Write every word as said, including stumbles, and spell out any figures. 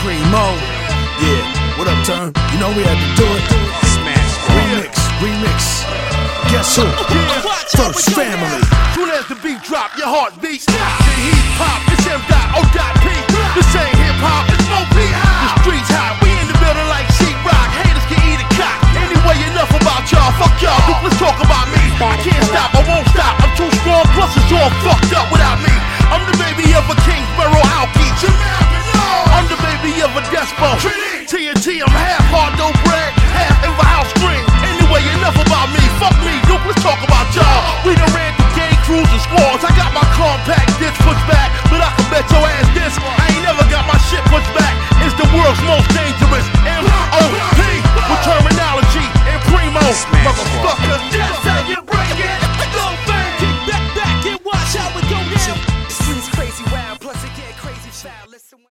Primo. Yeah, what up, Turn? You know we had to do it. Smash. Remix, remix. Guess who? First Family. Soon as the beat drop, your heart beats. The heat pop, it's M dot O dot P. This ain't hip hop, it's Mo P. The streets hot, we in the building like sheetrock. Haters can eat a cock. Anyway, enough about y'all. Fuck y'all. Let's talk about me. I can't stop, I won't stop. I'm too strong, plus it's all fucked up without me. I'm the baby of a Kingsborough Alki. I'm the baby of a Despo. T N T, I'm half hard, no bread, half in the house string. Anyway, enough about me. Fuck me, Duke, let's talk about y'all. We done ran through gang crews and squads. I got my compact disc pushed back, but I can bet your ass this. I ain't never got my shit pushed back. It's the world's most dangerous M O P with terminology and Primo. Motherfucker, that's how you break it. Go back, kick back, back and watch how it go down. Streets crazy wild, plus it get crazy foul. Listen.